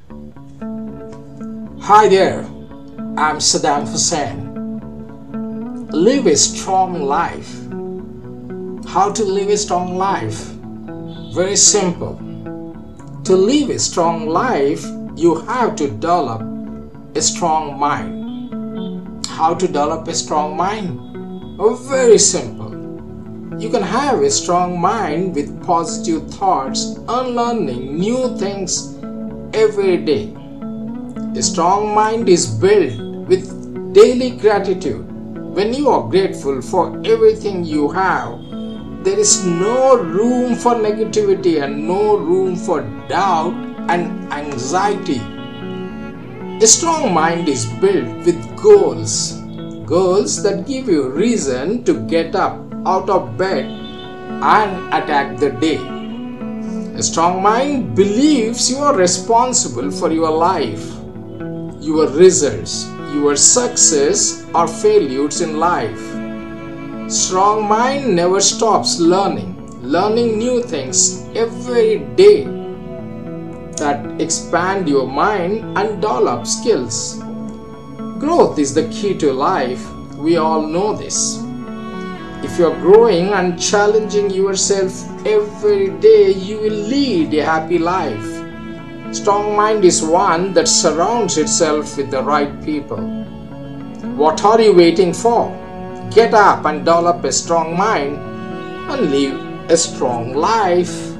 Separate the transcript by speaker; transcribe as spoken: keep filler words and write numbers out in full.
Speaker 1: Hi there, I'm Saddam Hussein. Live a strong life. How to live a strong life? Very simple. To live a strong life, you have to develop a strong mind. How to develop a strong mind? Oh, very simple. You can have a strong mind with positive thoughts and learning new things every day. A strong mind is built with daily gratitude. When you are grateful for everything you have, there is no room for negativity and no room for doubt and anxiety. A strong mind is built with goals. Goals that give you reason to get up out of bed and attack the day. A strong mind believes you are responsible for your life, your results, your success or failures in life. Strong mind never stops learning, learning new things every day that expand your mind and develop skills. Growth is the key to life. We all know this. If you are growing and challenging yourself every day, you will lead a happy life. Strong mind is one that surrounds itself with the right people. What are you waiting for? Get up and develop a strong mind and live a strong life.